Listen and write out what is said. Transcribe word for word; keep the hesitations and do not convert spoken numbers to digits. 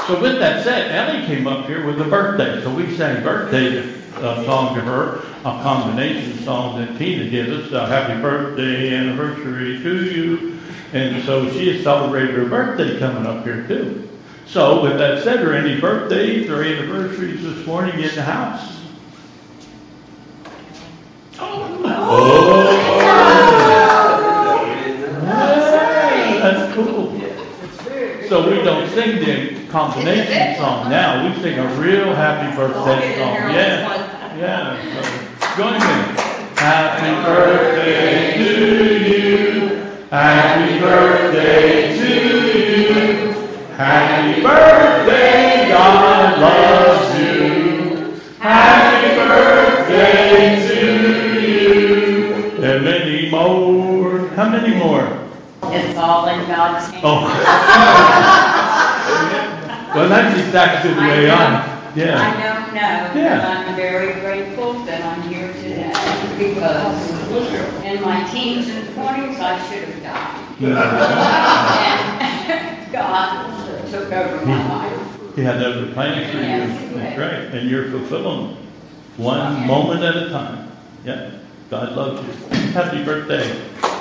So with that said, Ellie came up here with a birthday. So we sang birthday uh, song to her, a combination song that Tina did us, uh, happy birthday anniversary to you. And so she has celebrated her birthday coming up here too. So with that said, are any birthdays or anniversaries this morning in the house? Oh, oh. Yeah, that's cool. So we don't sing the combination song now. We sing a real happy birthday song. Yeah, yeah. So join me. Happy birthday to you. Happy birthday to you. Happy birthday, God loves you. Happy birthday to you. And many more. How many more? It's all in God's hands. Oh. Well, that's exactly the way I am. Yeah. I don't know, Yeah. but I'm very grateful that I'm here today because in my teens and twenties I should have died. And God took over my life. He had other plans for you. Yes. That's right. And you're fulfilling one moment at a time. Yeah. God loves you. Happy birthday.